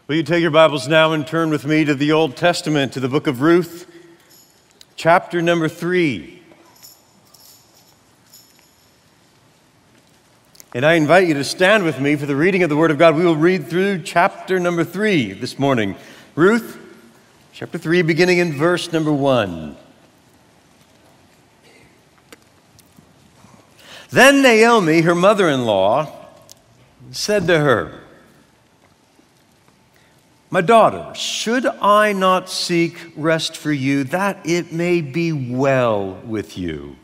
Will you take your Bibles now and turn with me to the Old Testament, to the book of Ruth, chapter number 3. And I invite you to stand with me for the reading of the Word of God. We will read through chapter number 3 this morning. Ruth, chapter 3, beginning in verse number 1. Then Naomi, her mother-in-law, said to her, "My daughter, should I not seek rest for you, that it may be well with you?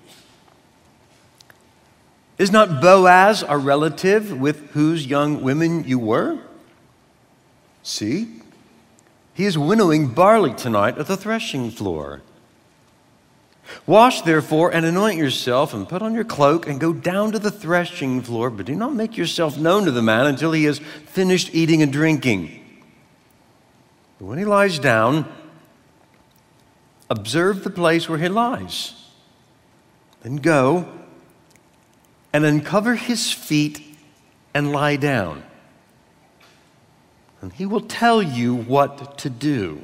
Is not Boaz our relative with whose young women you were? See, he is winnowing barley tonight at the threshing floor. Wash, therefore, and anoint yourself, and put on your cloak, and go down to the threshing floor, but do not make yourself known to the man until he has finished eating and drinking. But when he lies down, observe the place where he lies. Then go and uncover his feet and lie down. And he will tell you what to do."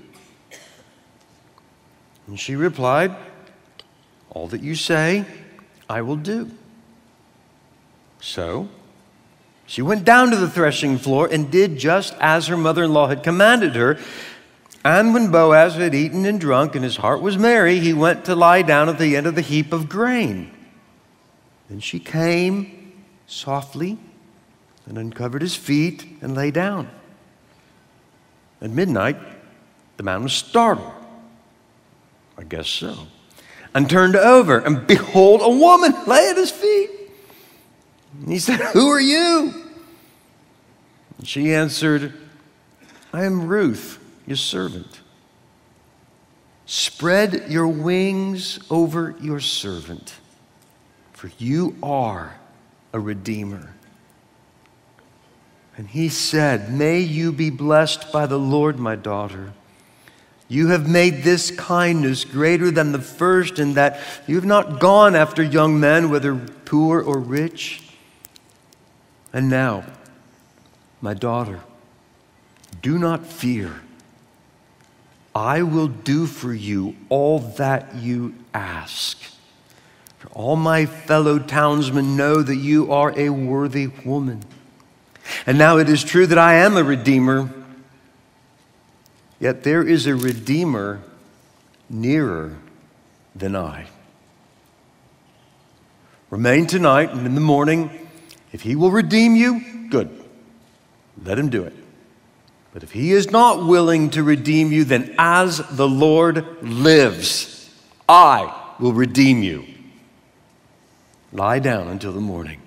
And she replied, "All that you say, I will do." So she went down to the threshing floor and did just as her mother-in-law had commanded her. And when Boaz had eaten and drunk and his heart was merry, he went to lie down at the end of the heap of grain. Then she came softly and uncovered his feet and lay down. At midnight, the man was startled. I guess so. And turned over, and behold, a woman lay at his feet. And he said, "Who are you?" And she answered, "I am Ruth, your servant. Spread your wings over your servant, for you are a redeemer." And he said, "May you be blessed by the Lord, my daughter. You have made this kindness greater than the first, in that you have not gone after young men, whether poor or rich. And now, my daughter, do not fear. I will do for you all that you ask. For all my fellow townsmen know that you are a worthy woman. And now it is true that I am a redeemer, yet there is a redeemer nearer than I. Remain tonight, and in the morning, if he will redeem you, good, let him do it. But if he is not willing to redeem you, then as the Lord lives, I will redeem you. Lie down until the morning."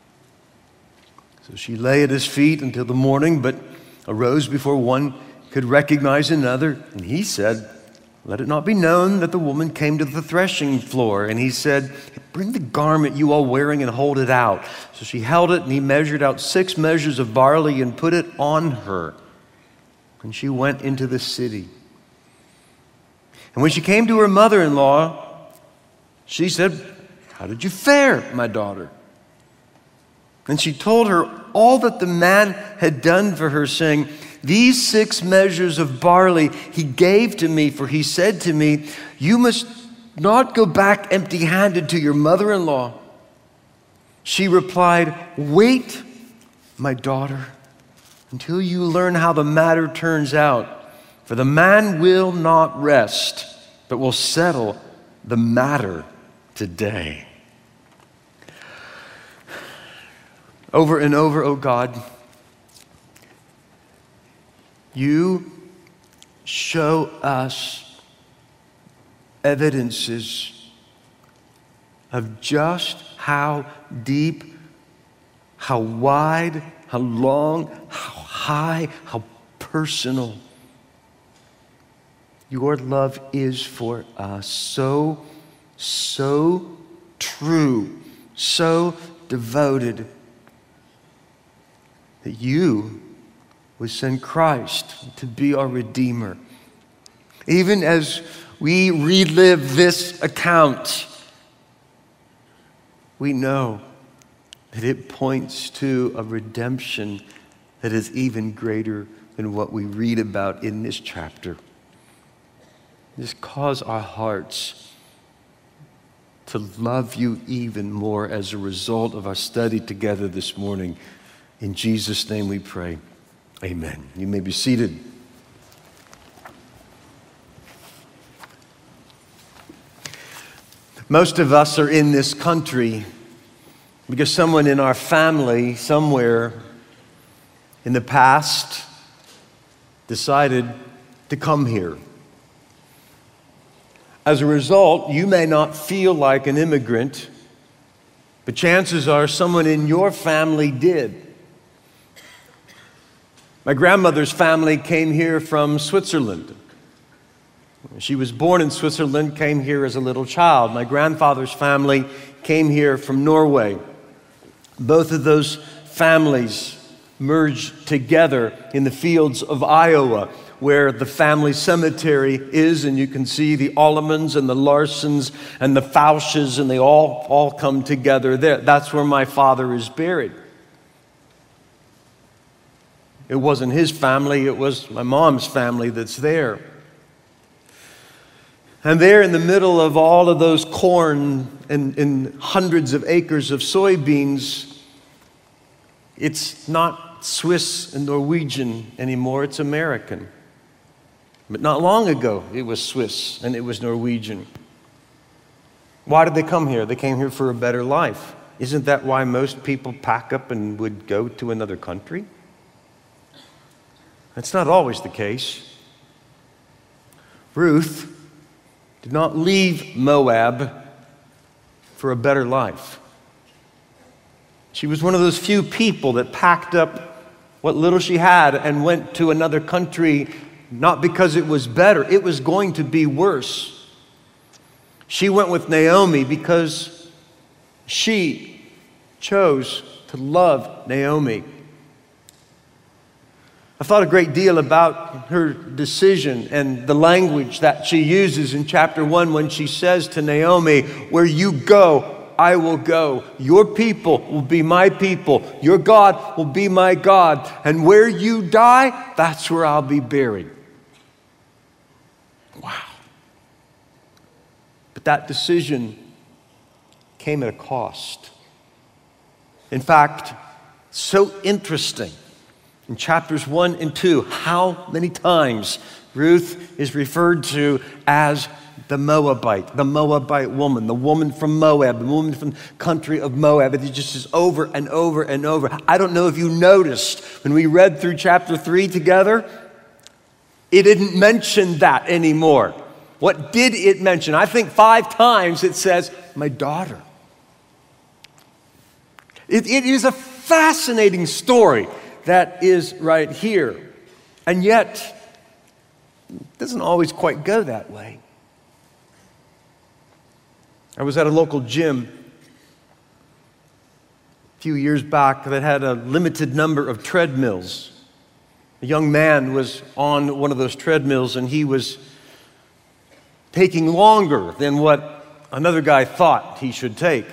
So she lay at his feet until the morning, but arose before one could recognize another. And he said, "Let it not be known that the woman came to the threshing floor." And he said, "Bring the garment you are wearing and hold it out." So she held it, and he measured out 6 measures of barley and put it on her. And she went into the city. And when she came to her mother-in-law, she said, "How did you fare, my daughter?" And she told her all that the man had done for her, saying, "These 6 measures of barley he gave to me, for he said to me, 'You must not go back empty-handed to your mother-in-law.'" She replied, "Wait, my daughter, until you learn how the matter turns out. For the man will not rest, but will settle the matter today." Over and over, O God, you show us evidences of just how deep, how wide, how long, how high, how personal your love is for us. So true, so devoted, that you would send Christ to be our Redeemer. Even as we relive this account, we know that it points to a redemption that is even greater in what we read about in this chapter. Just cause our hearts to love you even more as a result of our study together this morning. In Jesus' name we pray. Amen. You may be seated. Most of us are in this country because someone in our family somewhere in the past decided to come here. As a result, you may not feel like an immigrant, but chances are someone in your family did. My grandmother's family came here from Switzerland. She was born in Switzerland, came here as a little child. My grandfather's family came here from Norway. Both of those families merged together in the fields of Iowa, where the family cemetery is, and you can see the Allemans and the Larsens and the Fausches, and they all come together there. That's where my father is buried. It wasn't his family, it was my mom's family that's there. And there in the middle of all of those corn and hundreds of acres of soybeans, it's not Swiss and Norwegian anymore, it's American. But not long ago, it was Swiss and it was Norwegian. Why did they come here? They came here for a better life. Isn't that why most people pack up and would go to another country? That's not always the case. Ruth did not leave Moab for a better life. She was one of those few people that packed up what little she had and went to another country, not because it was better, it was going to be worse. She went with Naomi because she chose to love Naomi. I thought a great deal about her decision and the language that she uses in chapter 1 when she says to Naomi, "Where you go, I will go. Your people will be my people. Your God will be my God. And where you die, that's where I'll be buried." Wow. But that decision came at a cost. In fact, so interesting. In chapters 1 and 2, how many times Ruth is referred to as the Moabite woman, the woman from Moab, the woman from the country of Moab. It just is over and over and over. I don't know if you noticed when we read through chapter 3 together, it didn't mention that anymore. What did it mention? I think 5 times it says, "my daughter." It is a fascinating story that is right here. And yet, it doesn't always quite go that way. I was at a local gym a few years back that had a limited number of treadmills. A young man was on one of those treadmills and he was taking longer than what another guy thought he should take.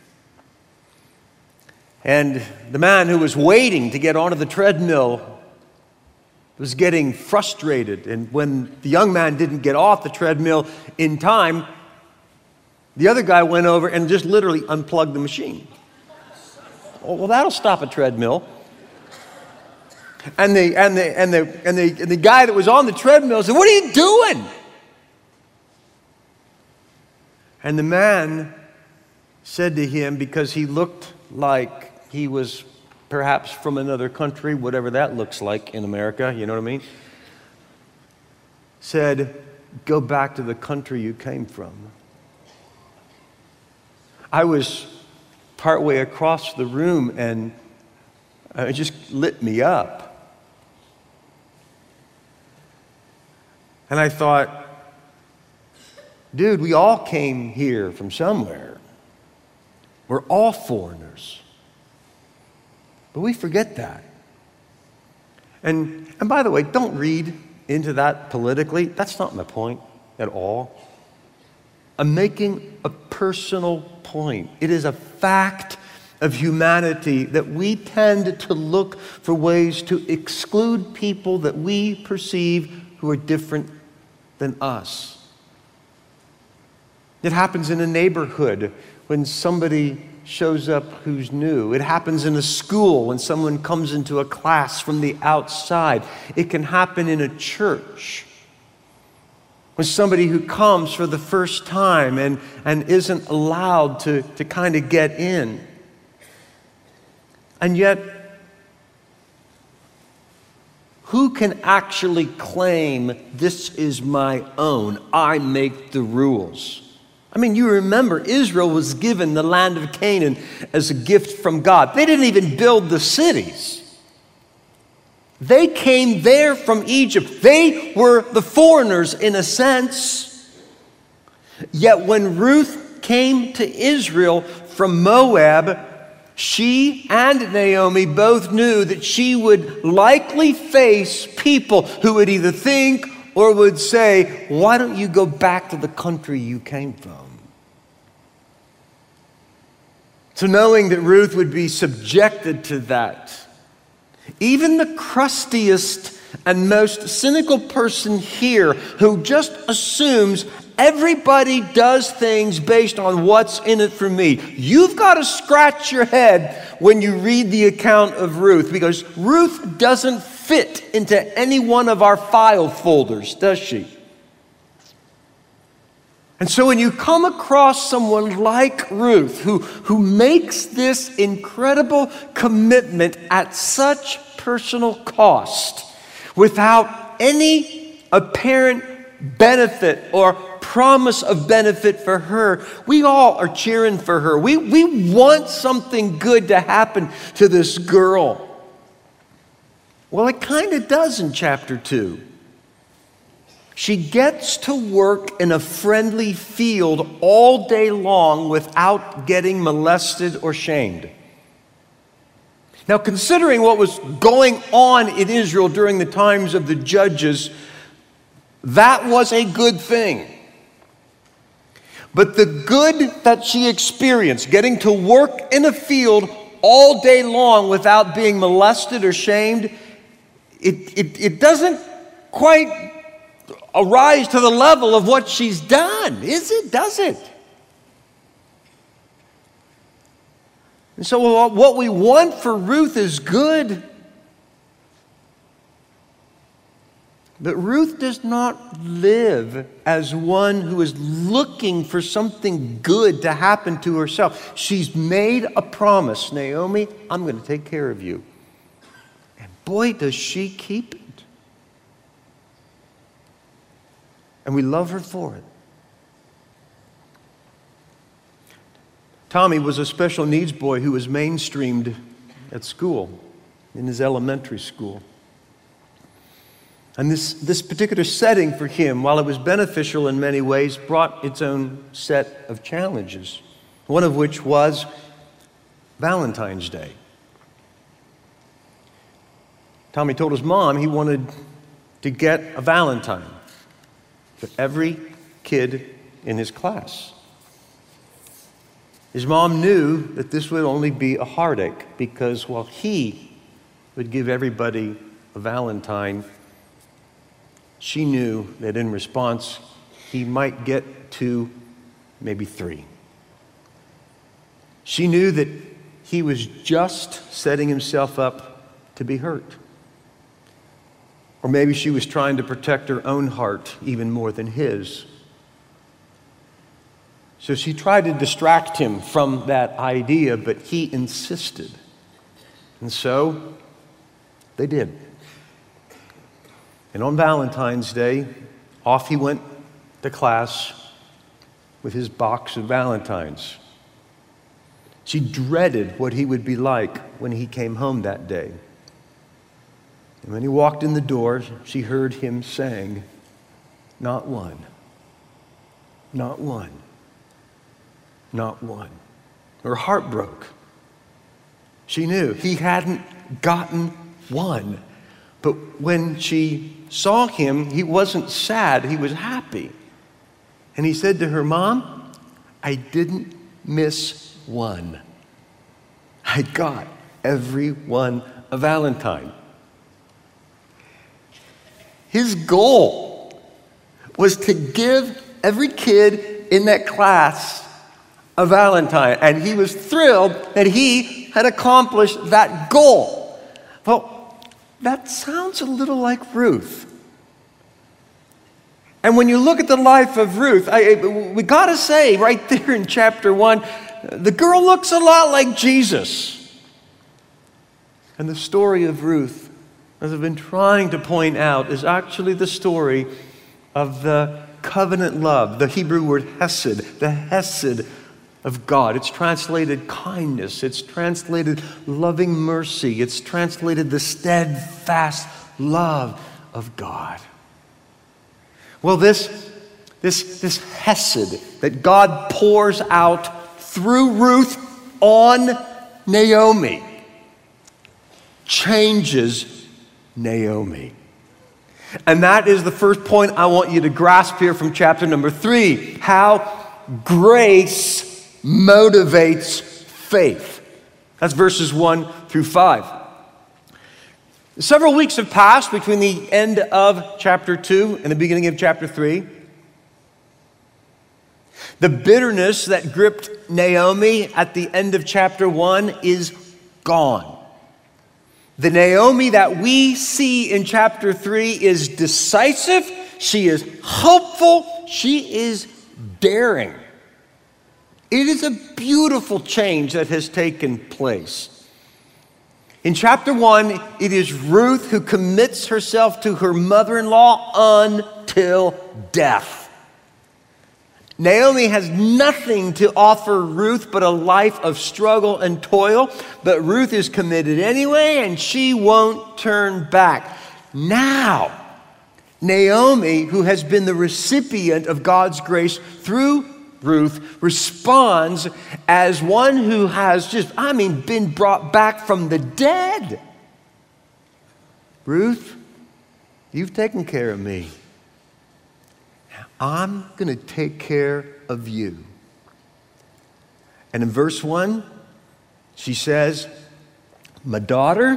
And the man who was waiting to get onto the treadmill was getting frustrated. And when the young man didn't get off the treadmill in time, the other guy went over and just literally unplugged the machine. Well, that'll stop a treadmill. And the guy that was on the treadmill said, "What are you doing?" And the man said to him, because he looked like he was perhaps from another country, whatever that looks like in America, you know what I mean? Said, "Go back to the country you came from." I was partway across the room and it just lit me up. And I thought, dude, we all came here from somewhere. We're all foreigners. But we forget that. And by the way, don't read into that politically. That's not my point at all. I'm making a personal point. It is a fact of humanity that we tend to look for ways to exclude people that we perceive who are different than us. It happens in a neighborhood when somebody shows up who's new. It happens in a school when someone comes into a class from the outside. It can happen in a church when somebody who comes for the first time and isn't allowed to kind of get in. And yet, who can actually claim, this is my own, I make the rules? I mean, you remember Israel was given the land of Canaan as a gift from God. They didn't even build the cities. They came there from Egypt. They were the foreigners in a sense. Yet when Ruth came to Israel from Moab, she and Naomi both knew that she would likely face people who would either think or would say, why don't you go back to the country you came from? So knowing that Ruth would be subjected to that, even the crustiest and most cynical person here who just assumes everybody does things based on what's in it for me, you've got to scratch your head when you read the account of Ruth, because Ruth doesn't fit into any one of our file folders, does she? And so when you come across someone like Ruth who makes this incredible commitment at such personal cost without any apparent benefit or promise of benefit for her, we all are cheering for her. We want something good to happen to this girl. Well, it kind of does in chapter 2. She gets to work in a friendly field all day long without getting molested or shamed. Now, considering what was going on in Israel during the times of the judges, that was a good thing. But the good that she experienced, getting to work in a field all day long without being molested or shamed, it doesn't quite arise to the level of what she's done, is it? Does it? And so what we want for Ruth is good. But Ruth does not live as one who is looking for something good to happen to herself. She's made a promise, Naomi, I'm going to take care of you. And boy, does she keep it. And we love her for it. Tommy was a special needs boy who was mainstreamed at school, in his elementary school. And this particular setting for him, while it was beneficial in many ways, brought its own set of challenges, one of which was Valentine's Day. Tommy told his mom he wanted to get a Valentine for every kid in his class. His mom knew that this would only be a heartache because while he would give everybody a Valentine, she knew that in response, he might get 2, maybe 3. She knew that he was just setting himself up to be hurt. Or maybe she was trying to protect her own heart even more than his. So she tried to distract him from that idea, but he insisted. And so they did. And on Valentine's Day, off he went to class with his box of Valentines. She dreaded what he would be like when he came home that day. And when he walked in the door, she heard him saying, "Not one, not one, not one." Her heart broke. She knew he hadn't gotten one. But when she saw him, he wasn't sad, he was happy. And he said to her, "Mom, I didn't miss one." I got everyone a Valentine. His goal was to give every kid in that class a Valentine, and he was thrilled that he had accomplished that goal. Well, that sounds a little like Ruth. And when you look at the life of Ruth, we got to say right there in chapter 1, the girl looks a lot like Jesus. And the story of Ruth, as I've been trying to point out, is actually the story of the covenant love, the Hebrew word hesed, the hesed of God. It's translated kindness. It's translated loving mercy. It's translated the steadfast love of God. Well, this hesed that God pours out through Ruth on Naomi changes Naomi. And that is the first point I want you to grasp here from chapter number 3, how grace motivates faith. That's verses 1 through 5. Several weeks have passed between the end of chapter 2 and the beginning of chapter 3. The bitterness that gripped Naomi at the end of chapter 1 is gone. The Naomi that we see in chapter 3 is decisive, she is hopeful, she is daring. It is a beautiful change that has taken place. In chapter 1, it is Ruth who commits herself to her mother-in-law until death. Naomi has nothing to offer Ruth but a life of struggle and toil, but Ruth is committed anyway, and she won't turn back. Now, Naomi, who has been the recipient of God's grace through Ruth, responds as one who has been brought back from the dead. Ruth, you've taken care of me. I'm going to take care of you. And in verse 1, she says, my daughter,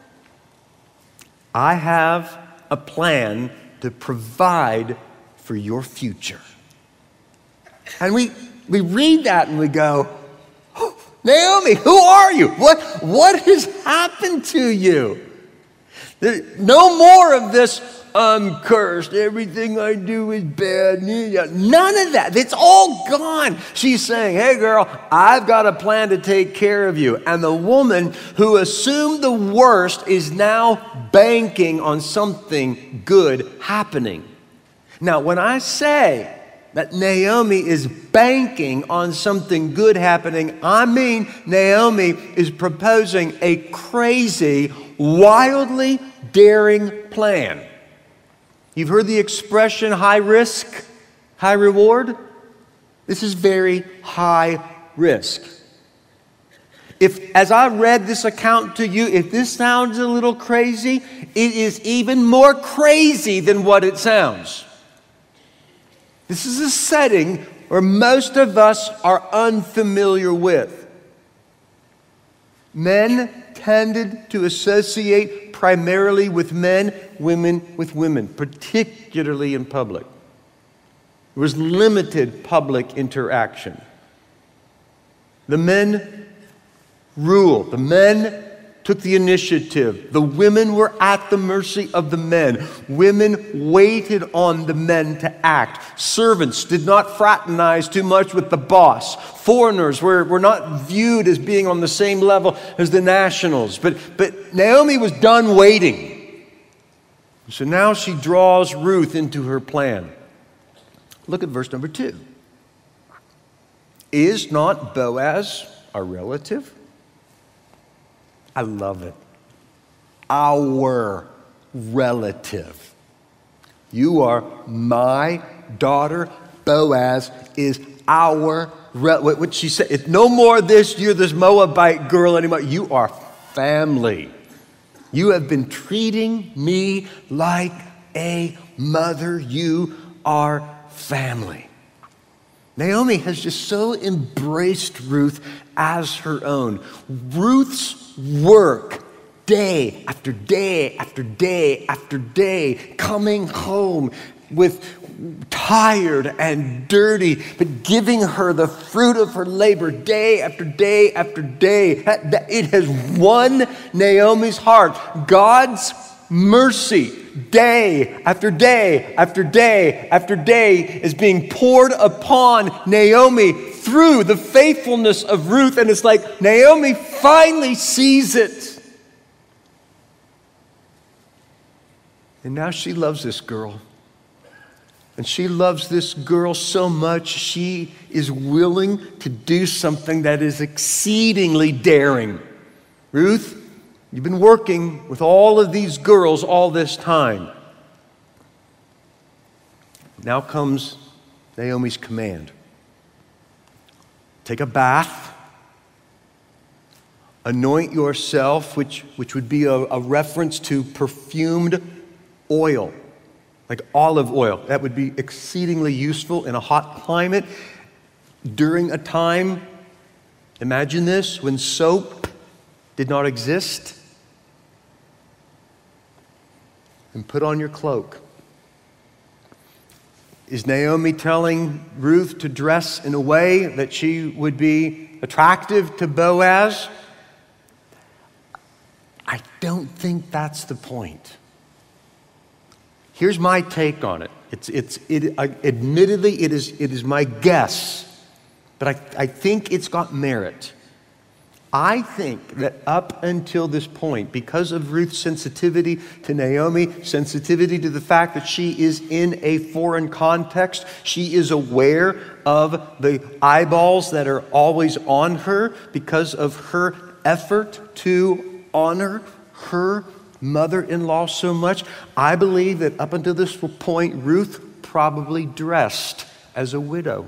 I have a plan to provide for your future. And we read that and we go, oh, Naomi, who are you? What has happened to you? No more of this, I'm cursed, everything I do is bad. None of that. It's all gone. She's saying, hey girl, I've got a plan to take care of you. And the woman who assumed the worst is now banking on something good happening. Now, when I say that Naomi is banking on something good happening, I mean Naomi is proposing a crazy, wildly daring plan. You've heard the expression high risk, high reward? This is very high risk. If, as I read this account to you, if this sounds a little crazy, it is even more crazy than what it sounds. This is a setting where most of us are unfamiliar with. Men tended to associate primarily with men, women with women, particularly in public. There was limited public interaction. The men ruled. The men took the initiative. The women were at the mercy of the men. Women waited on the men to act. Servants did not fraternize too much with the boss. Foreigners were not viewed as being on the same level as the nationals. But Naomi was done waiting. So now she draws Ruth into her plan. Look at verse number 2. Is not Boaz a relative? I love it. Our relative. You are my daughter. Boaz is our relative. What she said, it's no more you're this Moabite girl anymore. You are family. You have been treating me like a mother. You are family. Naomi has just so embraced Ruth as her own. Ruth's work, day after day after day after day, coming home with tired and dirty, but giving her the fruit of her labor day after day after day. It has won Naomi's heart. God's mercy, day after day after day after day, is being poured upon Naomi through the faithfulness of Ruth. And it's like Naomi finally sees it. And now she loves this girl. And she loves this girl so much, she is willing to do something that is exceedingly daring. Ruth, you've been working with all of these girls all this time. Now comes Naomi's command. Take a bath, anoint yourself, which would be a reference to perfumed oil, like olive oil. That would be exceedingly useful in a hot climate during a time, imagine this, when soap did not exist. And put on your cloak. Is Naomi telling Ruth to dress in a way that she would be attractive to Boaz? I don't think that's the point. Here's my take on it. Admittedly, it is my guess, but I think it's got merit. I think that up until this point, because of Ruth's sensitivity to Naomi, sensitivity to the fact that she is in a foreign context, she is aware of the eyeballs that are always on her because of her effort to honor her mother-in-law so much. I believe that up until this point, Ruth probably dressed as a widow.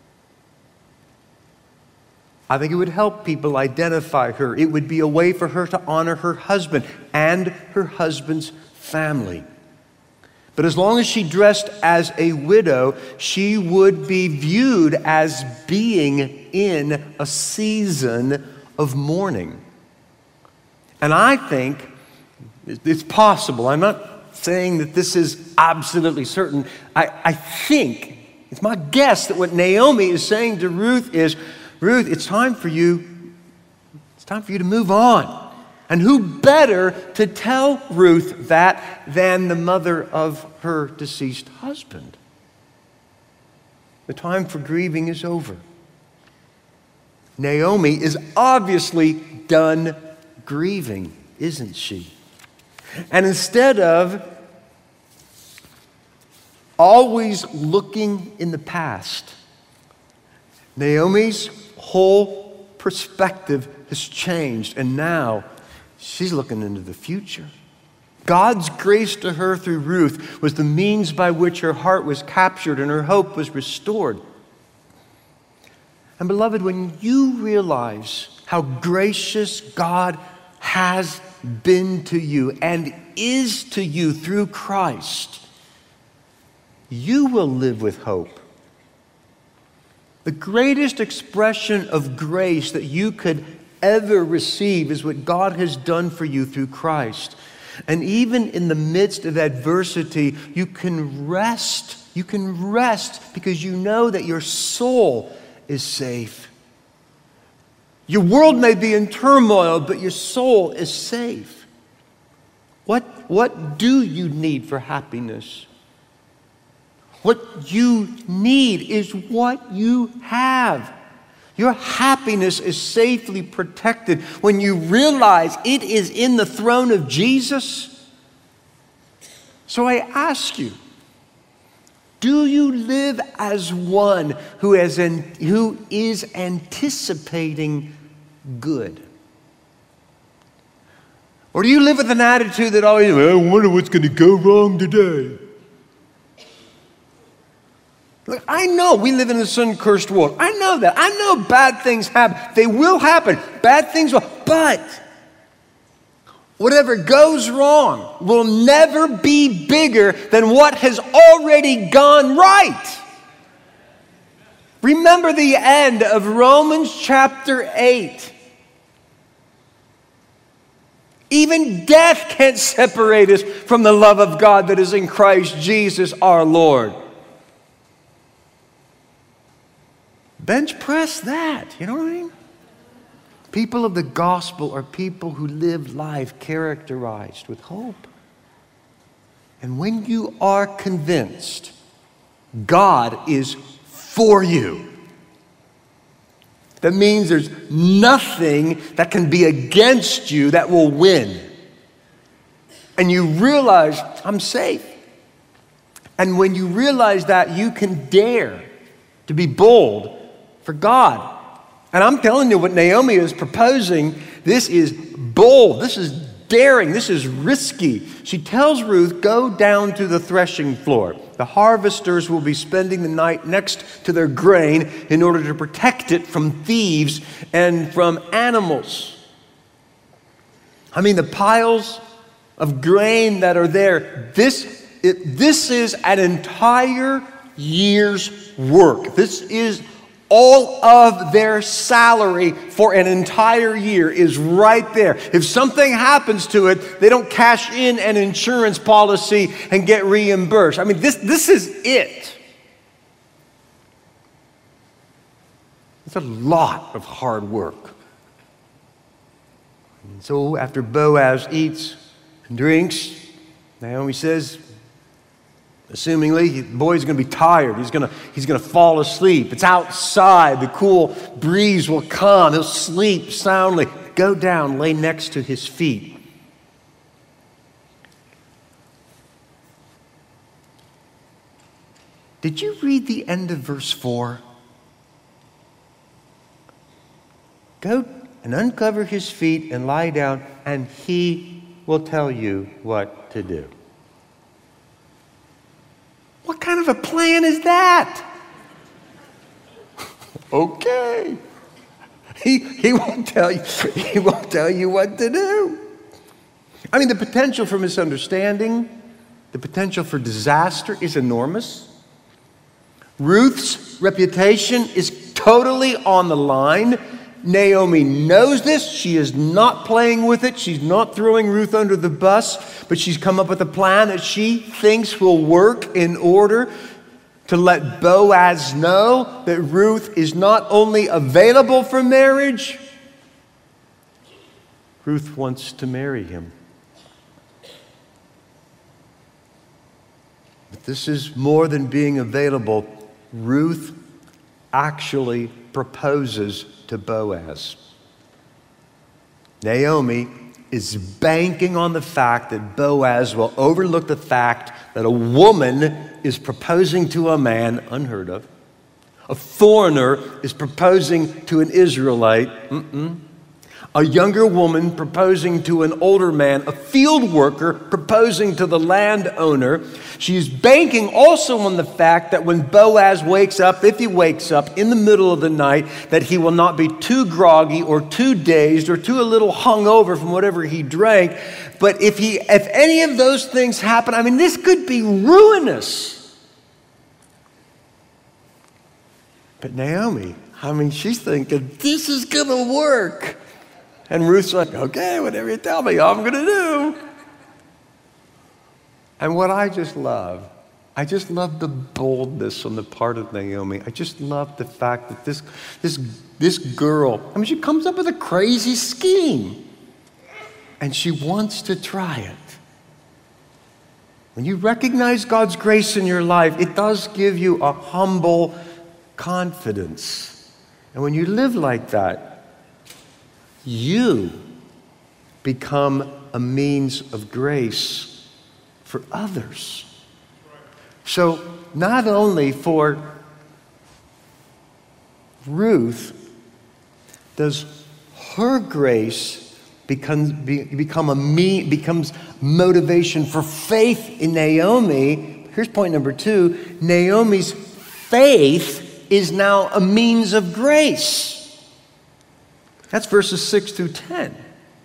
I think it would help people identify her. It would be a way for her to honor her husband and her husband's family. But as long as she dressed as a widow, she would be viewed as being in a season of mourning. And I think it's possible. I'm not saying that this is absolutely certain. I think, it's my guess that what Naomi is saying to Ruth is, Ruth, it's time for you to move on. And who better to tell Ruth that than the mother of her deceased husband? The time for grieving is over. Naomi is obviously done grieving, isn't she? And instead of always looking in the past, Naomi's whole perspective has changed, and now she's looking into the future. God's grace to her through Ruth was the means by which her heart was captured and her hope was restored. And beloved, when you realize how gracious God has been to you and is to you through Christ, you will live with hope. The greatest expression of grace that you could ever receive is what God has done for you through Christ. And even in the midst of adversity, you can rest. You can rest because you know that your soul is safe. Your world may be in turmoil, but your soul is safe. What do you need for happiness? What you need is what you have. Your happiness is safely protected when you realize it is in the throne of Jesus. So I ask you, do you live as one who is anticipating good? Or do you live with an attitude that always, I wonder what's going to go wrong today? Look, I know we live in a sin-cursed world. I know that. I know bad things happen. They will happen. Bad things will. But whatever goes wrong will never be bigger than what has already gone right. Remember the end of Romans chapter 8. Even death can't separate us from the love of God that is in Christ Jesus our Lord. Bench press that, you know what I mean? People of the gospel are people who live life characterized with hope. And when you are convinced God is for you, that means there's nothing that can be against you that will win. And you realize, I'm safe. And when you realize that, you can dare to be bold for God. And I'm telling you what Naomi is proposing, this is bold, this is daring, this is risky. She tells Ruth, go down to the threshing floor. The harvesters will be spending the night next to their grain in order to protect it from thieves and from animals. I mean, the piles of grain that are there, this is an entire year's work. This is all of their salary for an entire year is right there. If something happens to it, they don't cash in an insurance policy and get reimbursed. I mean, this is it. It's a lot of hard work. And so after Boaz eats and drinks, Naomi says, assumingly, the boy's going to be tired. He's going to fall asleep. It's outside. The cool breeze will come. He'll sleep soundly. Go down, lay next to his feet. Did you read the end of verse 4? Go and uncover his feet and lie down, and he will tell you what to do. What kind of a plan is that? Okay. He won't tell you. He won't tell you what to do. I mean, the potential for misunderstanding, the potential for disaster is enormous. Ruth's reputation is totally on the line. Naomi knows this. She is not playing with it. She's not throwing Ruth under the bus, but she's come up with a plan that she thinks will work in order to let Boaz know that Ruth is not only available for marriage, Ruth wants to marry him. But this is more than being available. Ruth actually proposes to Boaz. Naomi is banking on the fact that Boaz will overlook the fact that a woman is proposing to a man, unheard of. A foreigner is proposing to an Israelite. A younger woman proposing to an older man, a field worker proposing to the landowner. She's banking also on the fact that when Boaz wakes up, if he wakes up in the middle of the night, that he will not be too groggy or too dazed or too a little hungover from whatever he drank. But if any of those things happen, I mean, this could be ruinous. But Naomi, I mean, she's thinking, this is going to work. And Ruth's like, okay, whatever you tell me, I'm going to do. And what I just love the boldness on the part of Naomi. I just love the fact that this girl, I mean, she comes up with a crazy scheme. And she wants to try it. When you recognize God's grace in your life, it does give you a humble confidence. And when you live like that, you become a means of grace for others. So not only for Ruth does her grace becomes motivation for faith in Naomi. Here's point number 2. Naomi's faith is now a means of grace. That's verses 6 through 10.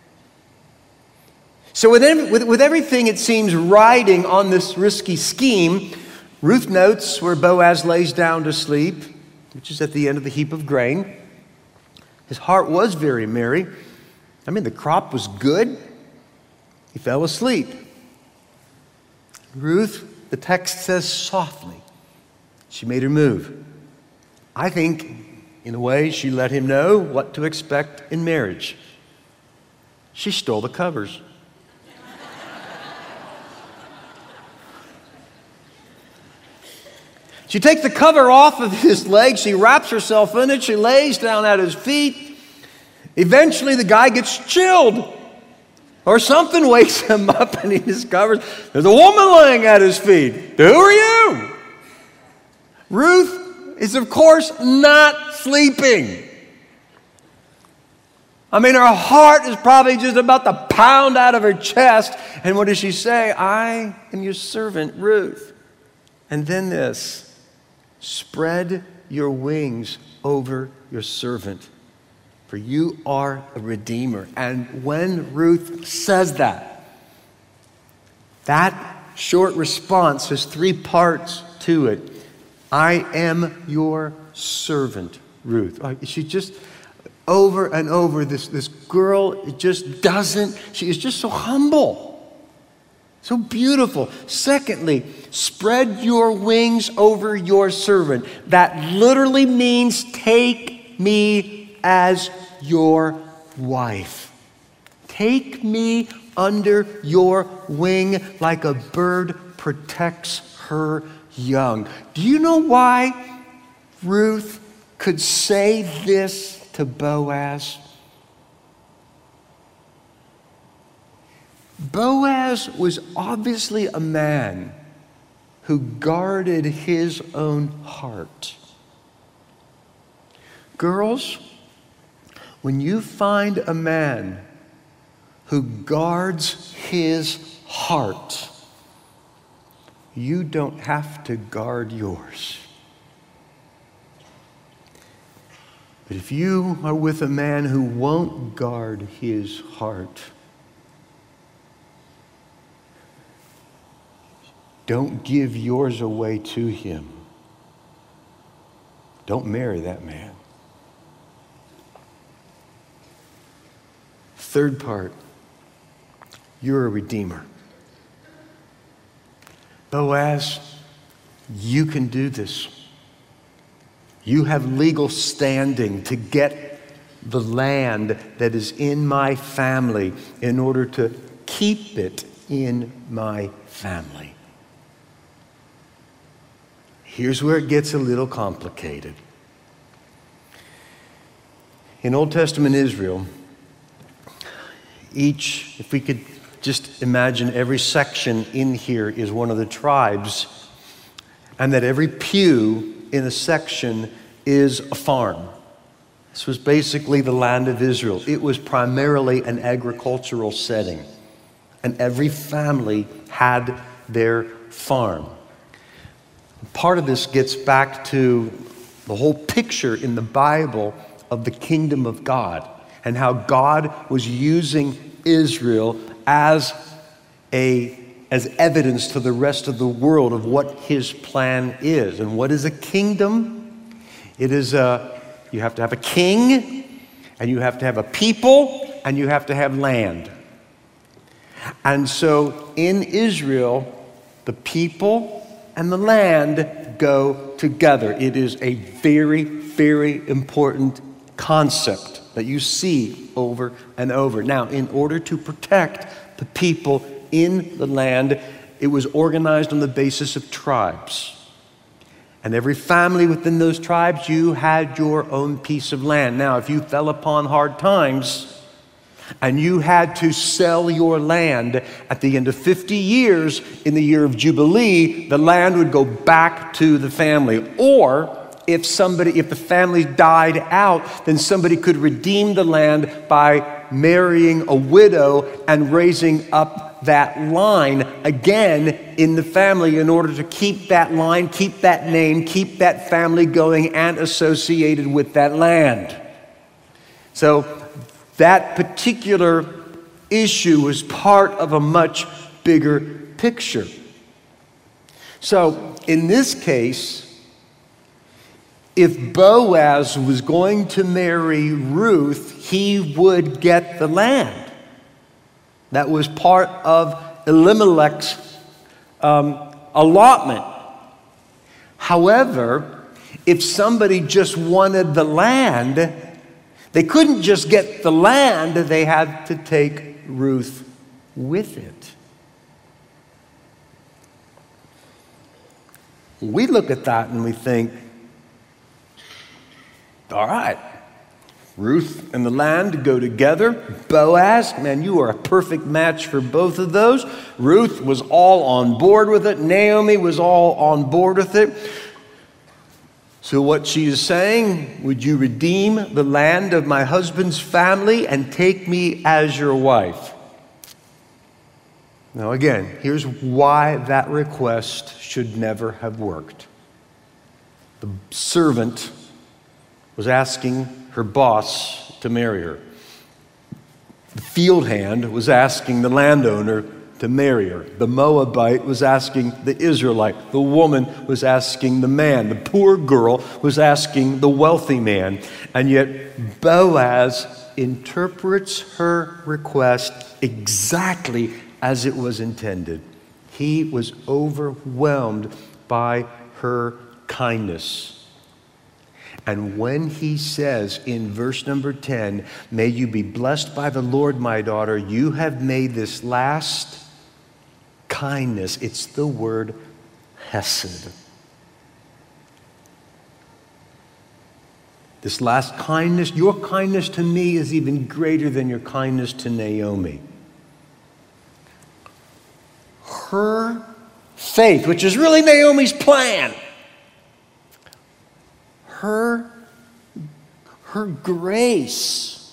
So with everything, it seems, riding on this risky scheme, Ruth notes where Boaz lays down to sleep. which is at the end of the heap of grain. His heart was very merry. I mean, the crop was good. He fell asleep. Ruth, the text says softly, she made her move. I think, in a way, she let him know what to expect in marriage. She stole the covers. She takes the cover off of his leg. She wraps herself in it. She lays down at his feet. Eventually, the guy gets chilled. Or something wakes him up and he discovers there's a woman laying at his feet. Who are you? Ruth is, of course, not sleeping. I mean, her heart is probably just about to pound out of her chest. And what does she say? I am your servant, Ruth. And then this. Spread your wings over your servant, for you are a redeemer. And when Ruth says that short response has three parts to it. I am your servant, Ruth. She just, over and over, this girl just doesn't, she is just so humble. So beautiful. Secondly, spread your wings over your servant. That literally means take me as your wife. Take me under your wing like a bird protects her young. Do you know why Ruth could say this to Boaz? Boaz was obviously a man who guarded his own heart. Girls, when you find a man who guards his heart, you don't have to guard yours. But if you are with a man who won't guard his heart, don't give yours away to him. Don't marry that man. Third part, you're a redeemer. Boaz, you can do this. You have legal standing to get the land that is in my family in order to keep it in my family. Here's where it gets a little complicated. In Old Testament Israel, if we could just imagine every section in here is one of the tribes, and that every pew in a section is a farm. This was basically the land of Israel. It was primarily an agricultural setting, and every family had their farm. Part of this gets back to the whole picture in the Bible of the kingdom of God and how God was using Israel as evidence to the rest of the world of what his plan is. And what is a kingdom? It is you have to have a king, and you have to have a people, and you have to have land. And so in Israel, the people and the land go together. It is a very, very important concept that you see over and over. Now, in order to protect the people in the land, it was organized on the basis of tribes. And every family within those tribes, you had your own piece of land. Now, if you fell upon hard times and you had to sell your land at the end of 50 years in the year of Jubilee, the land would go back to the family. Or if the family died out, then somebody could redeem the land by marrying a widow and raising up that line again in the family in order to keep that line, keep that name, keep that family going and associated with that land. So that particular issue was part of a much bigger picture. So in this case, if Boaz was going to marry Ruth, he would get the land. That was part of Elimelech's allotment. However, if somebody just wanted the land, they couldn't just get the land, they had to take Ruth with it. We look at that and we think, all right, Ruth and the land go together. Boaz, man, you are a perfect match for both of those. Ruth was all on board with it. Naomi was all on board with it. So what she is saying, would you redeem the land of my husband's family and take me as your wife? Now again, here's why that request should never have worked. The servant was asking her boss to marry her. The field hand was asking the landowner to marry her. The Moabite was asking the Israelite. The woman was asking the man. The poor girl was asking the wealthy man. And yet Boaz interprets her request exactly as it was intended. He was overwhelmed by her kindness. And when he says in verse number 10, may you be blessed by the Lord, my daughter, you have made this last kindness. It's the word hesed. This last kindness, your kindness to me is even greater than your kindness to Naomi. Her faith, which is really Naomi's plan, her grace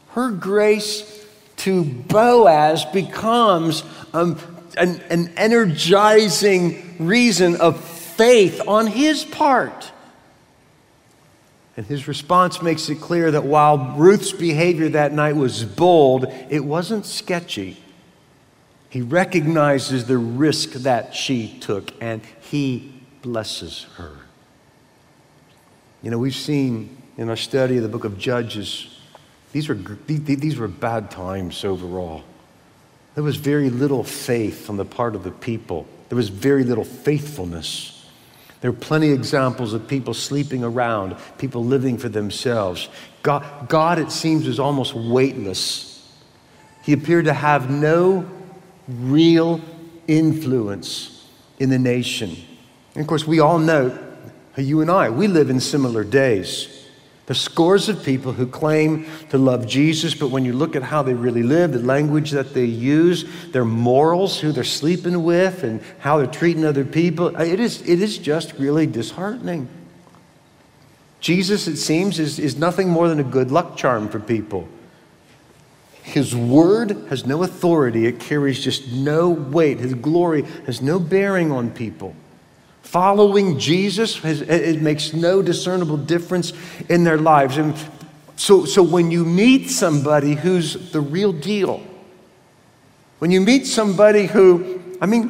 to Boaz becomes an energizing reason of faith on his part. And his response makes it clear that while Ruth's behavior that night was bold, it wasn't sketchy. He recognizes the risk that she took, and he blesses her. You know, we've seen in our study of the book of Judges, these were bad times overall. There was very little faith on the part of the people. There was very little faithfulness. There were plenty of examples of people sleeping around, people living for themselves. God, it seems, was almost weightless. He appeared to have no real influence in the nation. And of course, we all know, you and I, we live in similar days. There's scores of people who claim to love Jesus, but when you look at how they really live, the language that they use, their morals, who they're sleeping with, and how they're treating other people, it is just really disheartening. Jesus, it seems, is nothing more than a good luck charm for people. His word has no authority. It carries just no weight. His glory has no bearing on people. Following Jesus, it makes no discernible difference in their lives. And so when you meet somebody who's the real deal, when you meet somebody who,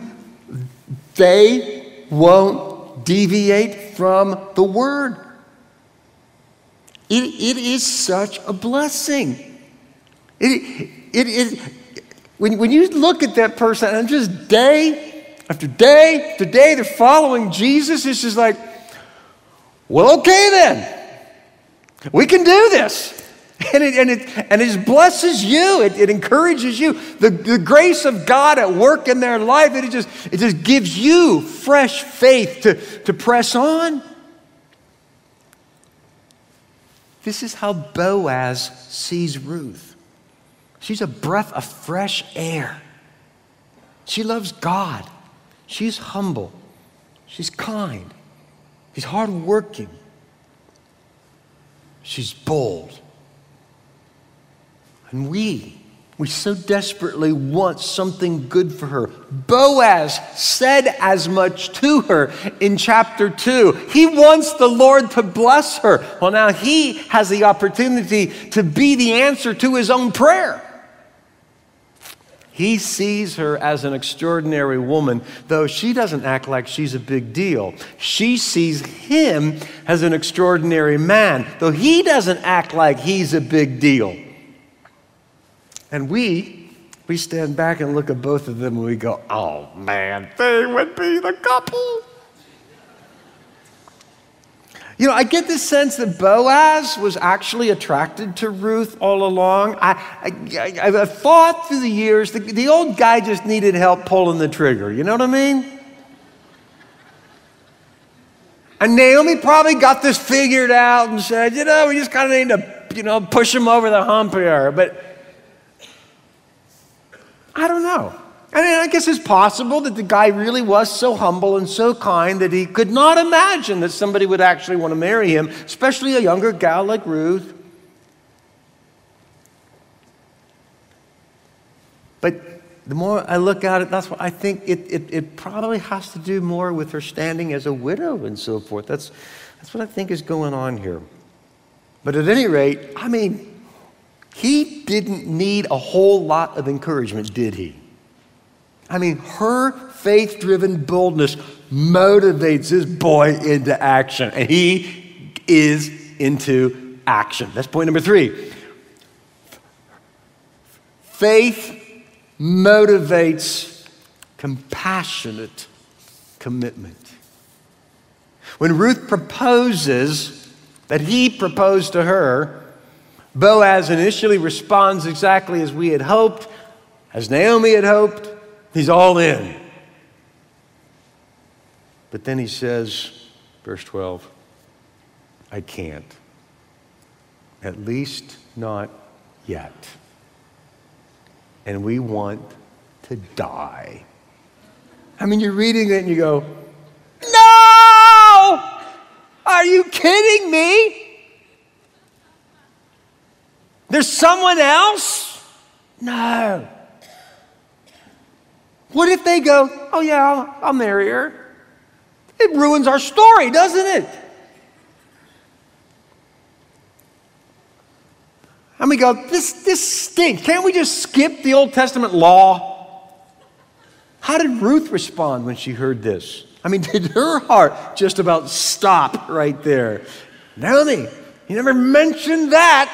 they won't deviate from the word. It is such a blessing. It is, when you look at that person and just day after day after day, they're following Jesus. It's just like, well, okay then. We can do this. And it blesses you. It encourages you. The grace of God at work in their life, it just gives you fresh faith to press on. This is how Boaz sees Ruth. She's a breath of fresh air. She loves God. She's humble. She's kind. She's hardworking. She's bold. And we so desperately want something good for her. Boaz said as much to her in chapter 2. He wants the Lord to bless her. Well, now he has the opportunity to be the answer to his own prayer. He sees her as an extraordinary woman, though she doesn't act like she's a big deal. She sees him as an extraordinary man, though he doesn't act like he's a big deal. And we stand back and look at both of them and we go, oh man, they would be the couple. You know, I get this sense that Boaz was actually attracted to Ruth all along. I've thought through the years, the old guy just needed help pulling the trigger. You know what I mean? And Naomi probably got this figured out and said, you know, we just kind of need to, push him over the hump here. But I don't know. And I guess it's possible that the guy really was so humble and so kind that he could not imagine that somebody would actually want to marry him, especially a younger gal like Ruth. But the more I look at it, that's what I think it probably has to do more with her standing as a widow and so forth. That's what I think is going on here. But at any rate, I mean, he didn't need a whole lot of encouragement, did he? I mean, her faith-driven boldness motivates this boy into action, and he is into action. That's point number 3. Faith motivates compassionate commitment. When Ruth proposes that he proposed to her, Boaz initially responds exactly as we had hoped, as Naomi had hoped. He's all in. But then he says, verse 12, I can't. At least not yet. And we want to die. I mean, you're reading it and you go, no! Are you kidding me? There's someone else? No. What if they go, oh yeah, I'll marry her? It ruins our story, doesn't it? And we go, this stinks. Can't we just skip the Old Testament law? How did Ruth respond when she heard this? I mean, did her heart just about stop right there? Naomi, you never mentioned that.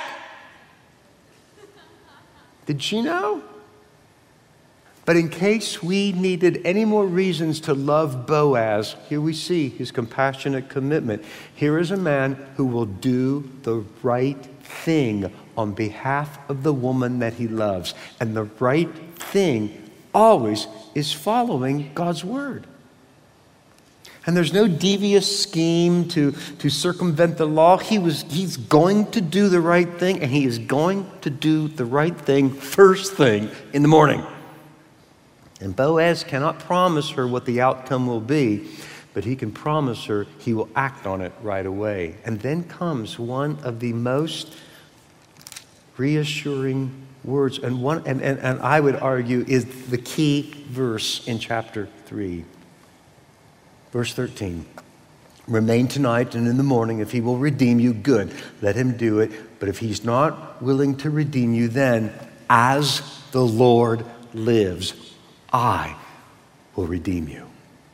Did she know? But in case we needed any more reasons to love Boaz, here we see his compassionate commitment. Here is a man who will do the right thing on behalf of the woman that he loves. And the right thing always is following God's word. And there's no devious scheme to circumvent the law. He's going to do the right thing, and he is going to do the right thing first thing in the morning. And Boaz cannot promise her what the outcome will be, but he can promise her he will act on it right away. And then comes one of the most reassuring words, and I would argue is the key verse in chapter 3. Verse 13. Remain tonight, and in the morning, if he will redeem you, good, let him do it. But if he's not willing to redeem you, then as the Lord lives, I will redeem you.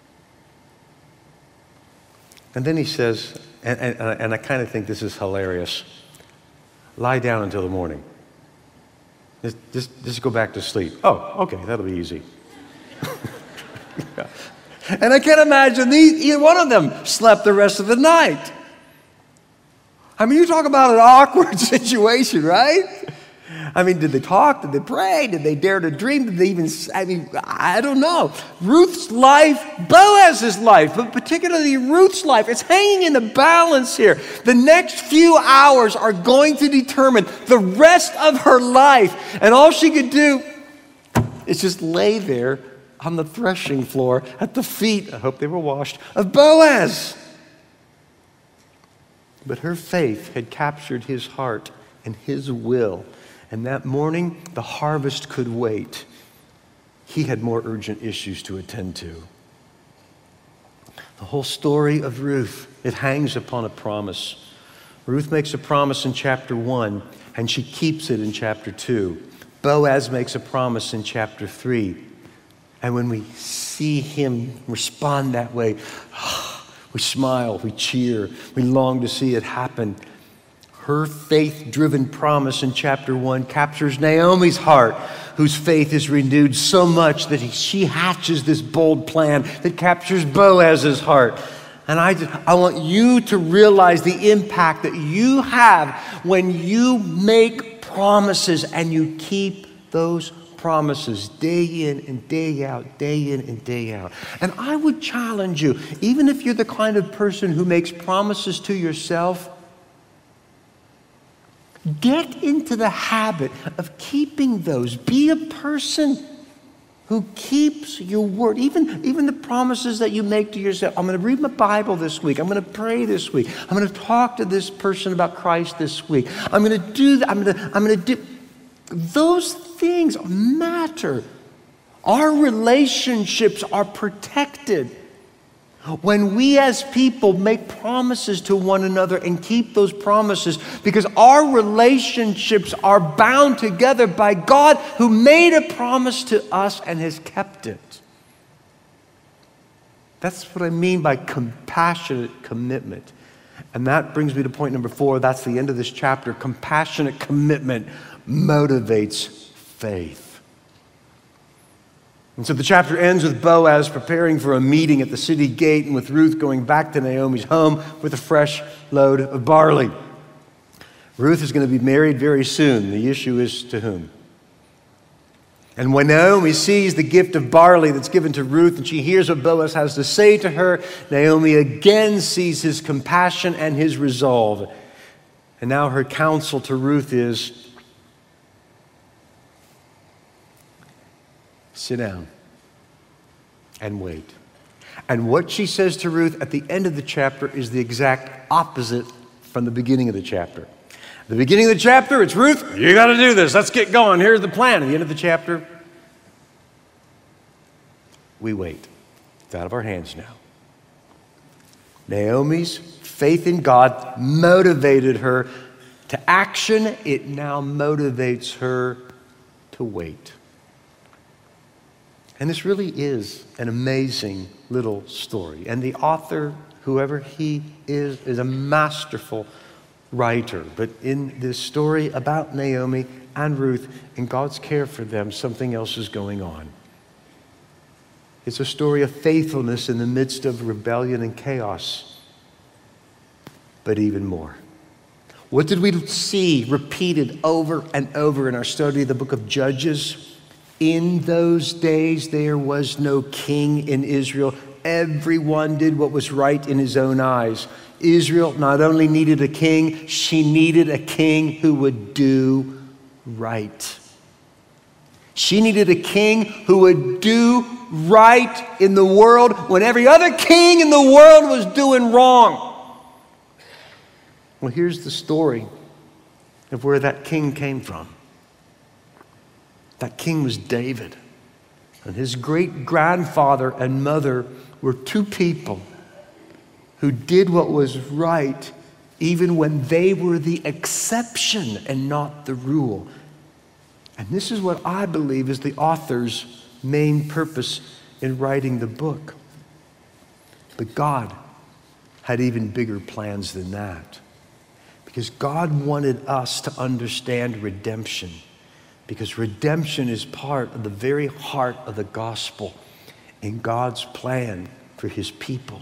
And then he says, and I kind of think this is hilarious, lie down until the morning. Just go back to sleep. Oh, okay, that'll be easy. And I can't imagine either one of them slept the rest of the night. I mean, you talk about an awkward situation, right? I mean, did they talk? Did they pray? Did they dare to dream? Did they even, I don't know. Ruth's life, Boaz's life, but particularly Ruth's life, it's hanging in the balance here. The next few hours are going to determine the rest of her life. And all she could do is just lay there on the threshing floor at the feet, I hope they were washed, of Boaz. But her faith had captured his heart and his will. And that morning, the harvest could wait. He had more urgent issues to attend to. The whole story of Ruth, it hangs upon a promise. Ruth makes a promise in chapter 1, and she keeps it in chapter 2. Boaz makes a promise in chapter 3. And when we see him respond that way, we smile, we cheer, we long to see it happen. Her faith-driven promise in chapter 1 captures Naomi's heart, whose faith is renewed so much that she hatches this bold plan that captures Boaz's heart. And I want you to realize the impact that you have when you make promises and you keep those promises day in and day out, day in and day out. And I would challenge you, even if you're the kind of person who makes promises to yourself, get into the habit of keeping those. Be a person who keeps your word. Even the promises that you make to yourself. I'm going to read my Bible this week. I'm going to pray this week. I'm going to talk to this person about Christ this week. I'm going to do that. I'm going to do. Those things matter. Our relationships are protected when we as people make promises to one another and keep those promises, because our relationships are bound together by God, who made a promise to us and has kept it. That's what I mean by compassionate commitment. And that brings me to point number 4. That's the end of this chapter. Compassionate commitment motivates faith. And so the chapter ends with Boaz preparing for a meeting at the city gate, and with Ruth going back to Naomi's home with a fresh load of barley. Ruth is going to be married very soon. The issue is to whom? And when Naomi sees the gift of barley that's given to Ruth, and she hears what Boaz has to say to her, Naomi again sees his compassion and his resolve. And now her counsel to Ruth is, sit down and wait. And what she says to Ruth at the end of the chapter is the exact opposite from the beginning of the chapter. The beginning of the chapter, it's Ruth, you got to do this. Let's get going. Here's the plan. At the end of the chapter, we wait. It's out of our hands now. Naomi's faith in God motivated her to action. It now motivates her to wait. And this really is an amazing little story. And the author, whoever he is a masterful writer. But in this story about Naomi and Ruth and God's care for them, something else is going on. It's a story of faithfulness in the midst of rebellion and chaos. But even more. What did we see repeated over and over in our study of the book of Judges? In those days, there was no king in Israel. Everyone did what was right in his own eyes. Israel not only needed a king, she needed a king who would do right. She needed a king who would do right in the world when every other king in the world was doing wrong. Well, here's the story of where that king came from. That king was David. And his great-grandfather and mother were two people who did what was right even when they were the exception and not the rule. And this is what I believe is the author's main purpose in writing the book. But God had even bigger plans than that. Because God wanted us to understand redemption. Because redemption is part of the very heart of the gospel in God's plan for his people.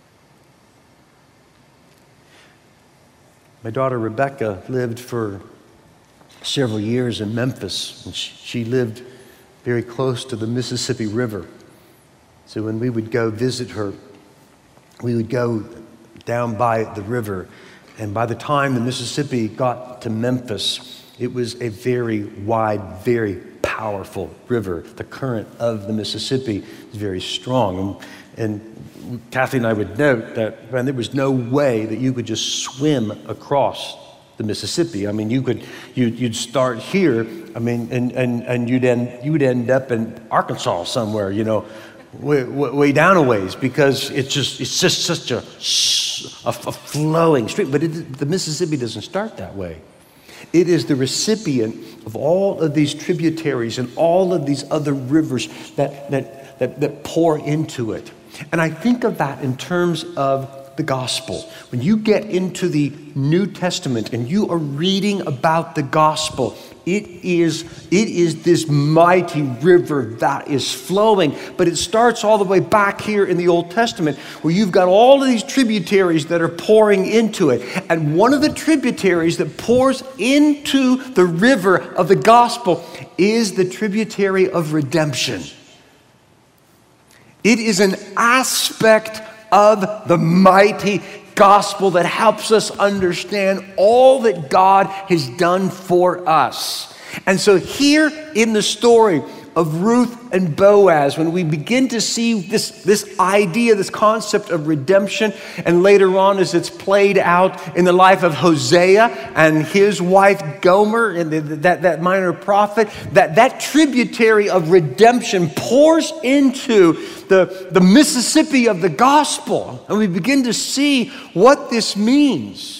My daughter Rebecca lived for several years in Memphis, and she lived very close to the Mississippi River. So when we would go visit her, we would go down by the river, and by the time the Mississippi got to Memphis, it was a very wide, very powerful river. The current of the Mississippi is very strong. And Kathy and I would note that there was no way that you could just swim across the Mississippi. I mean, you'd start here, I mean, and you'd end up in Arkansas somewhere, you know, way down a ways, because it's just such a flowing stream. But the Mississippi doesn't start that way. It is the recipient of all of these tributaries and all of these other rivers that pour into it. And I think of that in terms of the gospel. When you get into the New Testament and you are reading about the gospel, it is this mighty river that is flowing, but it starts all the way back here in the Old Testament where you've got all of these tributaries that are pouring into it. And one of the tributaries that pours into the river of the gospel is the tributary of redemption. It is an aspect of the mighty gospel that helps us understand all that God has done for us. And so here in the story of Ruth and Boaz, when we begin to see this idea, this concept of redemption, and later on as it's played out in the life of Hosea and his wife Gomer and that minor prophet, that tributary of redemption pours into the Mississippi of the gospel, and we begin to see what this means.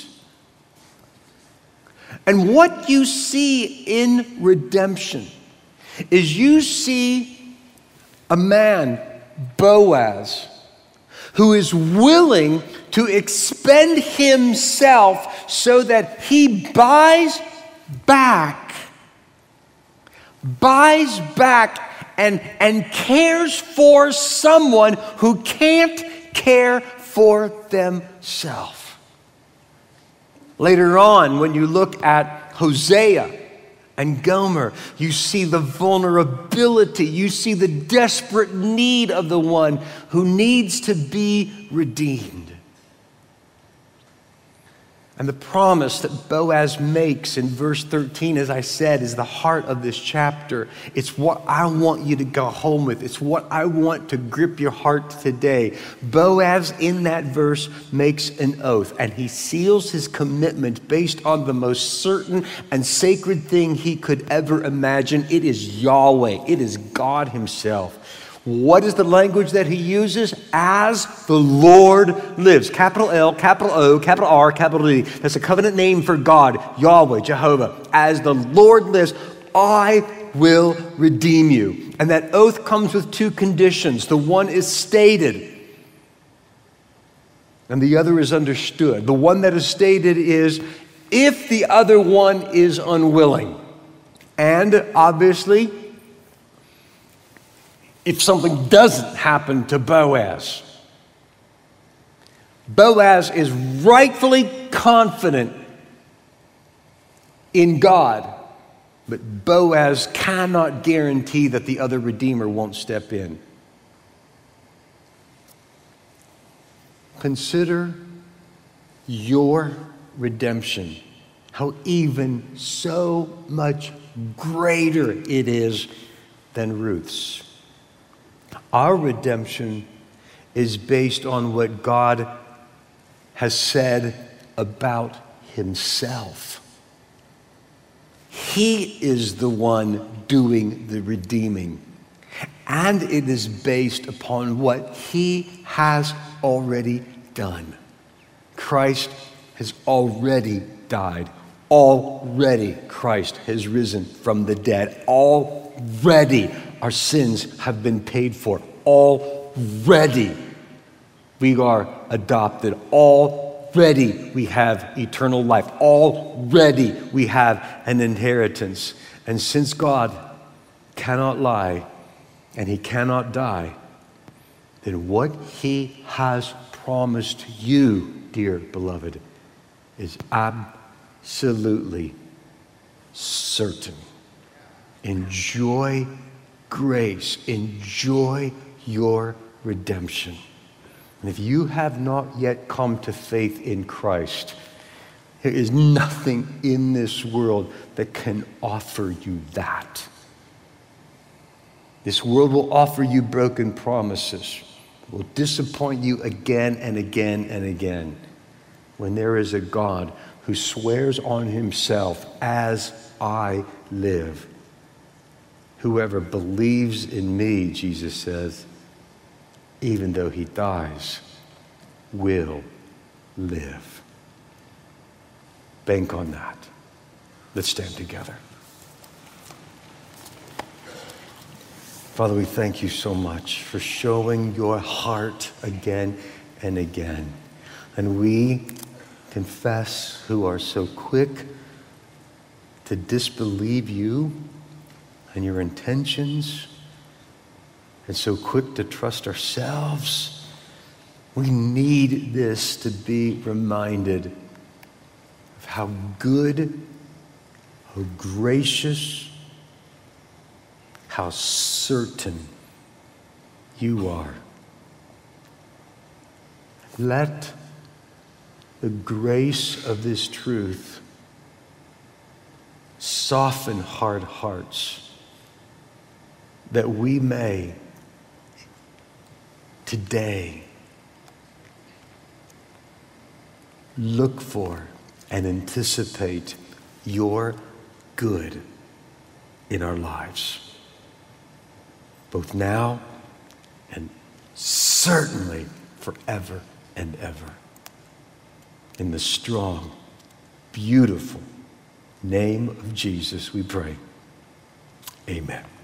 And what you see in redemption is you see a man, Boaz, who is willing to expend himself so that he buys back and cares for someone who can't care for themselves. Later on, when you look at Hosea and Gomer, you see the vulnerability, you see the desperate need of the one who needs to be redeemed. And the promise that Boaz makes in verse 13, as I said, is the heart of this chapter. It's what I want you to go home with. It's what I want to grip your heart today. Boaz, in that verse, makes an oath, and he seals his commitment based on the most certain and sacred thing he could ever imagine. It is Yahweh. It is God himself. What is the language that he uses? As the Lord lives. Capital L, capital O, capital R, capital D. That's a covenant name for God, Yahweh, Jehovah. As the Lord lives, I will redeem you. And that oath comes with two conditions. The one is stated, and the other is understood. The one that is stated is if the other one is unwilling. And obviously, if something doesn't happen to Boaz. Boaz is rightfully confident in God, but Boaz cannot guarantee that the other redeemer won't step in. Consider your redemption, how even so much greater it is than Ruth's. Our redemption is based on what God has said about himself. He is the one doing the redeeming. And it is based upon what he has already done. Christ has already died. Already Christ has risen from the dead. Already our sins have been paid for. Already we are adopted. Already we have eternal life. Already we have an inheritance. And since God cannot lie and he cannot die, then what he has promised you, dear beloved, is absolutely certain. Enjoy grace. Enjoy your redemption. And if you have not yet come to faith in Christ, there is nothing in this world that can offer you that. This world will offer you broken promises, will disappoint you again and again and again, when there is a God who swears on himself, as I live. Whoever believes in me, Jesus says, even though he dies, will live. Bank on that. Let's stand together. Father, we thank you so much for showing your heart again and again. And we confess, who are so quick to disbelieve you and your intentions, and so quick to trust ourselves, we need this to be reminded of how good, how gracious, how certain you are. Let the grace of this truth soften hard hearts, that we may today look for and anticipate your good in our lives, both now and certainly forever and ever. In the strong, beautiful name of Jesus we pray. Amen.